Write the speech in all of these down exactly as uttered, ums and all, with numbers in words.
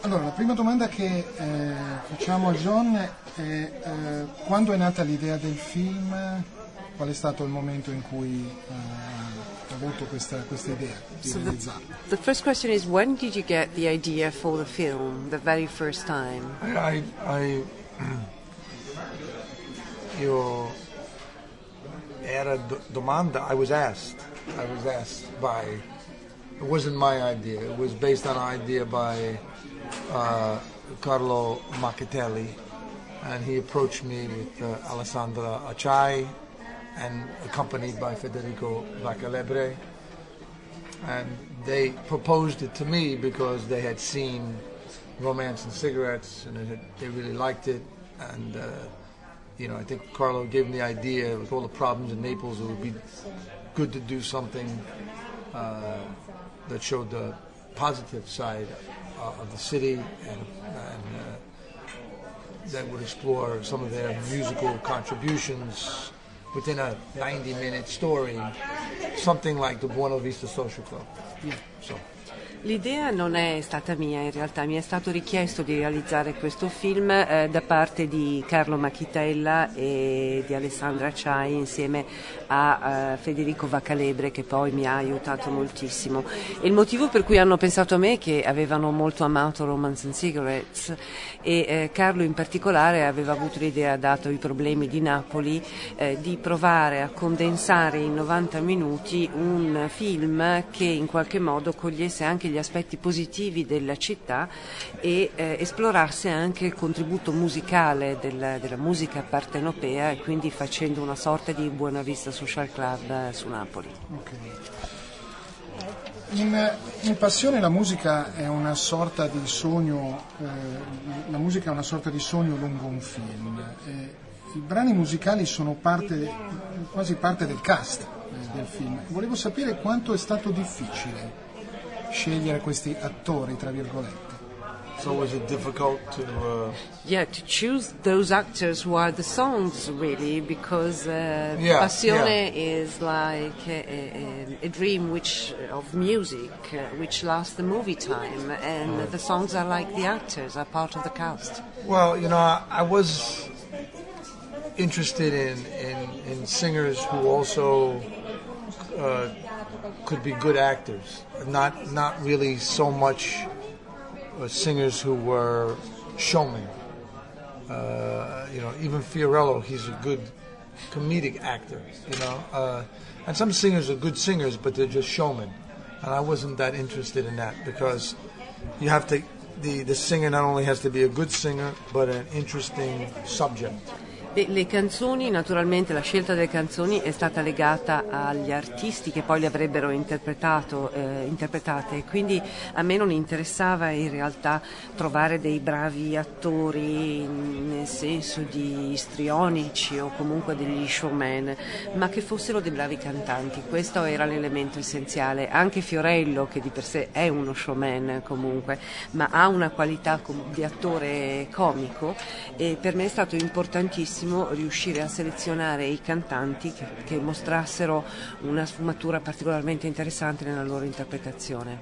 Allora, la prima domanda che eh, facciamo a John è eh, quando è nata l'idea del film, qual è stato il momento in cui eh, ha avuto questa, questa idea di so realizzarlo? The, the first question is, when did you get the idea for the film, the very first time? I, I, io era do, domanda, I was asked, I was asked by, it wasn't my idea, it was based on an idea by uh, Carlo Maccatelli, and he approached me with uh, Alessandra Acciai, and accompanied by Federico Vacalebre, and they proposed it to me because they had seen Romance and Cigarettes, and it had, they really liked it, and uh, you know, I think Carlo gave them the idea with all the problems in Naples, it would be good to do something uh, that showed the positive side uh, of the city, and, and uh, that would explore some of their musical contributions within a ninety minute story, something like the Buona Vista Social Club. Yeah. So. L'idea non è stata mia, in realtà mi è stato richiesto di realizzare questo film eh, da parte di Carlo Machitella e di Alessandra Acciai insieme a uh, Federico Vacalebre, che poi mi ha aiutato moltissimo. E il motivo per cui hanno pensato a me è che avevano molto amato Romance and Cigarettes e eh, Carlo in particolare aveva avuto l'idea, dato i problemi di Napoli, eh, di provare a condensare in novanta minuti un film che in qualche modo cogliesse anche gli aspetti positivi della città e eh, esplorasse anche il contributo musicale della, della musica partenopea, e quindi facendo una sorta di Buona Vista Social Club eh, su Napoli. Okay. In, in Passione la musica è una sorta di sogno, eh, la musica è una sorta di sogno lungo un film. Eh, I brani musicali sono parte, quasi parte del cast eh, del film. Volevo sapere quanto è stato difficile scegliere questi attori, tra virgolette. So was it difficult to uh, yeah to choose those actors who are the songs, really, because uh, Yeah, Passione is like a, a, a dream which of music uh, which lasts the movie time, and the songs are like the actors, are part of the cast. Well, you know, I, I was interested in, in, in singers who also uh, could be good actors, not not really so much uh, singers who were showmen. Uh, you know, even Fiorello, he's a good comedic actor, you know. Uh, and some singers are good singers, but they're just showmen. And I wasn't that interested in that, because you have to, the, the singer not only has to be a good singer, but an interesting subject. Le, le canzoni, naturalmente la scelta delle canzoni è stata legata agli artisti che poi le avrebbero interpretato, eh, interpretate, quindi a me non interessava in realtà trovare dei bravi attori nel senso di istrionici o comunque degli showman, ma che fossero dei bravi cantanti. Questo era l'elemento essenziale. Anche Fiorello, che di per sé è uno showman comunque, ma ha una qualità di attore comico, e per me è stato importantissimo riuscire a selezionare i cantanti che, che mostrassero una sfumatura particolarmente interessante nella loro interpretazione.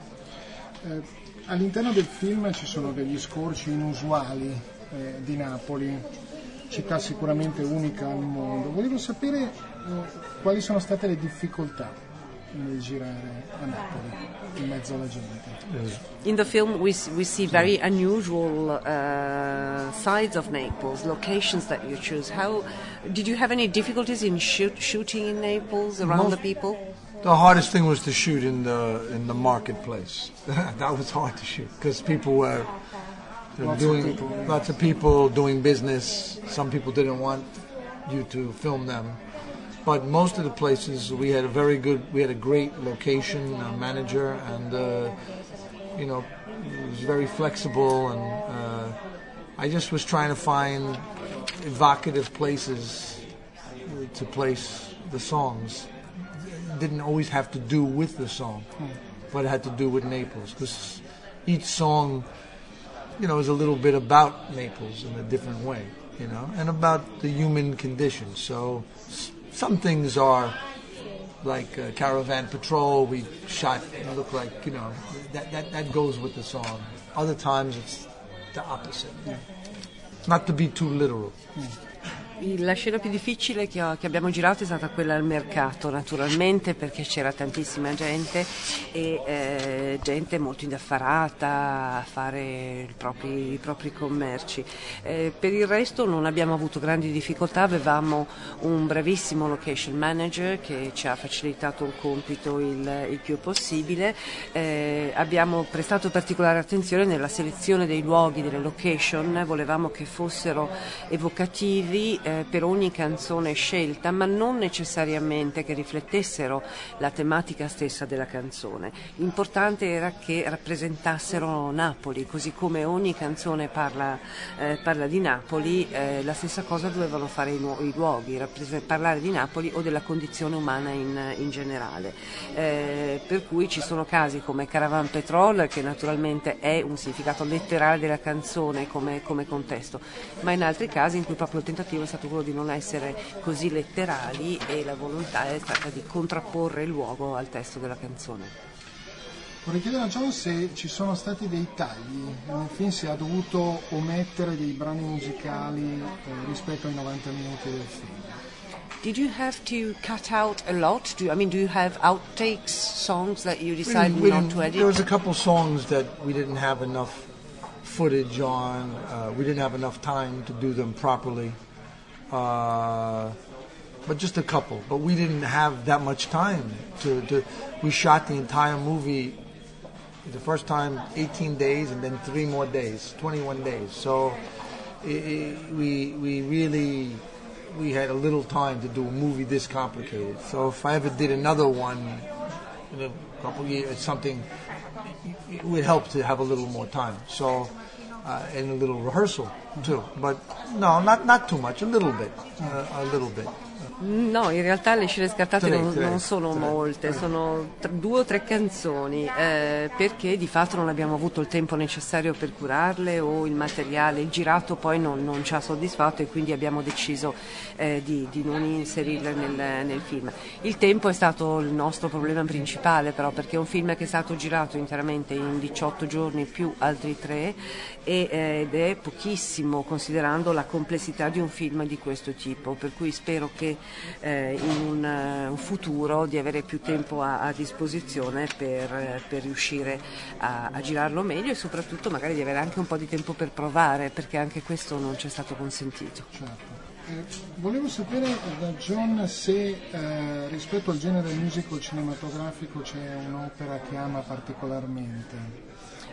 Mm. Eh, all'interno del film ci sono degli scorci inusuali eh, di Napoli, città sicuramente unica al mondo. Volevo sapere eh, quali sono state le difficoltà nel girare a Napoli in mezzo alla gente. In the film we we see very unusual uh, sides of Naples, locations that you choose. How did you have any difficulties in shoot, shooting in Naples around Most, the people? The hardest thing was to shoot in the in the marketplace. That was hard to shoot because people were Lots doing of people, yeah. lots of people doing business. Some people didn't want you to film them. But most of the places we had a very good, we had a great location uh, manager, and uh, you know, it was very flexible, and uh, I just was trying to find evocative places to place the songs. It didn't always have to do with the song, but it had to do with Naples, because each song, you know, is a little bit about Naples in a different way, you know, and about the human condition. So some things are like uh, Caravan Patrol, we shot and look like, you know, that, that, that goes with the song. Other times it's the opposite. Yeah. Not to be too literal. Mm. La scena più difficile che, ho, che abbiamo girato è stata quella al mercato, naturalmente, perché c'era tantissima gente e eh, gente molto indaffarata a fare i propri, i propri commerci. Eh, per il resto non abbiamo avuto grandi difficoltà, avevamo un bravissimo location manager che ci ha facilitato il compito il, il più possibile. Eh, abbiamo prestato particolare attenzione nella selezione dei luoghi, delle location, volevamo che fossero evocativi eh, per ogni canzone scelta, ma non necessariamente che riflettessero la tematica stessa della canzone. L'importante era che rappresentassero Napoli, così come ogni canzone parla, eh, parla di Napoli, eh, la stessa cosa dovevano fare i, nu- i luoghi, rappres- parlare di Napoli o della condizione umana in, in generale. Eh, per cui ci sono casi come Caravan Petrol, che naturalmente è un significato letterale della canzone come, come contesto, ma in altri casi in cui proprio il tentativo è stato quello di non essere così letterali e la volontà è stata di contrapporre il luogo al testo della canzone. Vorrei chiedere a John se ci sono stati dei tagli nel film, se ha dovuto omettere dei brani musicali eh, rispetto ai novanta minuti del film. Did you have to cut out a lot? Do you, I mean, do you have outtakes, songs that you decided we not to edit? There was a couple songs that we didn't have enough footage on. Uh, we didn't have enough time to do them properly. Uh, but just a couple. But we didn't have that much time to, to. We shot the entire movie the first time eighteen days, and then three more days, twenty-one days. So it, it, we we really we had a little time to do a movie this complicated. So if I ever did another one in a couple years, something, it would help to have a little more time. So. Uh, and a little rehearsal too, but no, not not too much, a little bit, uh, a little bit. No, in realtà le scene scartate tre, non, tre, non sono tre, molte, tre. sono t- due o tre canzoni, eh, perché di fatto non abbiamo avuto il tempo necessario per curarle o il materiale, il girato poi non, non ci ha soddisfatto e quindi abbiamo deciso eh, di, di non inserirle nel, nel film. Il tempo è stato il nostro problema principale però, perché è un film che è stato girato interamente in diciotto giorni più altri tre e, eh, ed è pochissimo considerando la complessità di un film di questo tipo, per cui spero che Eh, in un, uh, un futuro di avere più tempo a, a disposizione per, uh, per riuscire a, a girarlo meglio e soprattutto magari di avere anche un po' di tempo per provare, perché anche questo non ci è stato consentito. Certo. Eh, volevo sapere da John se eh, rispetto al genere musical cinematografico c'è un'opera che ama particolarmente.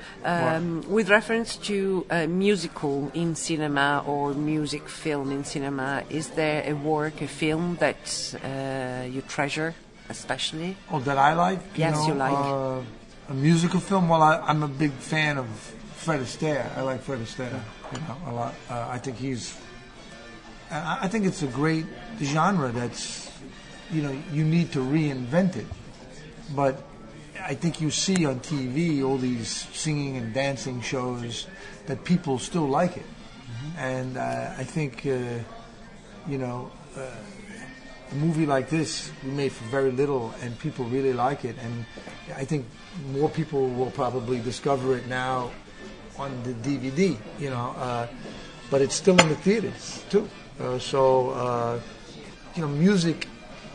Um, with reference to a musical in cinema or music film in cinema, is there a work, a film that uh, you treasure especially? Oh, that I like? You Yes, know, you like. Uh, a musical film? Well, I, I'm a big fan of Fred Astaire. I like Fred Astaire, you know, a lot. Uh, I think he's... I, I think it's a great genre that's, you know, you need to reinvent it. But I think you see on T V all these singing and dancing shows that people still like it. Mm-hmm. And uh, I think, uh, you know, uh, a movie like this we made for very little and people really like it. And I think more people will probably discover it now on the D V D, you know, uh, but it's still in the theaters too. Uh, so, uh, you know, music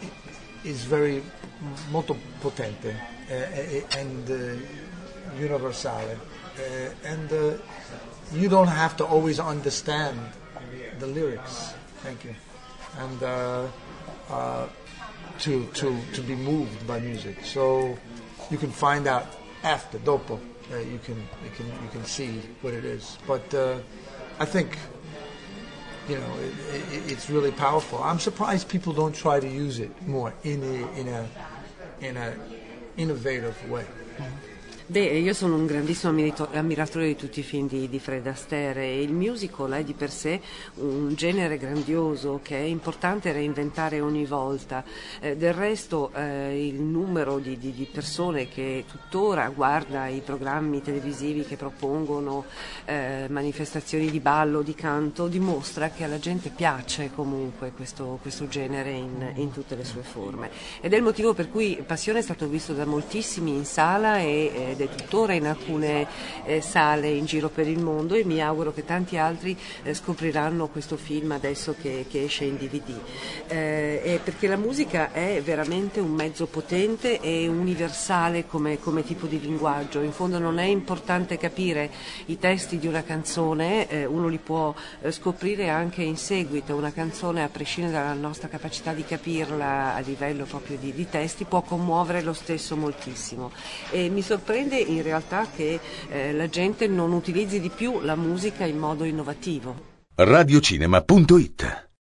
is very molto potente. Uh, and uh, universale, uh, and uh, you don't have to always understand the lyrics. Thank you, and uh, uh, to to to be moved by music. So you can find out after dopo. Uh, you can you can you can see what it is. But uh, I think, you know, it, it, it's really powerful. I'm surprised people don't try to use it more in a in a in a innovative way. Beh, io sono un grandissimo ammirito- ammiratore di tutti i film di, di Fred Astaire e il musical è di per sé un genere grandioso che è importante reinventare ogni volta. Eh, del resto eh, il numero di, di, di persone che tuttora guarda i programmi televisivi che propongono eh, manifestazioni di ballo, di canto, dimostra che alla gente piace comunque questo, questo genere in, in tutte le sue forme. Ed è il motivo per cui Passione è stato visto da moltissimi in sala e eh, ed è tuttora in alcune eh, sale in giro per il mondo, e mi auguro che tanti altri eh, scopriranno questo film adesso che, che esce in D V D, eh, e perché la musica è veramente un mezzo potente e universale come, come tipo di linguaggio. In fondo non è importante capire i testi di una canzone, eh, uno li può eh, scoprire anche in seguito. Una canzone, a prescindere dalla nostra capacità di capirla a livello proprio di, di testi, può commuovere lo stesso moltissimo, e mi sorprende in realtà che eh, la gente non utilizzi di più la musica in modo innovativo. radiocinema punto it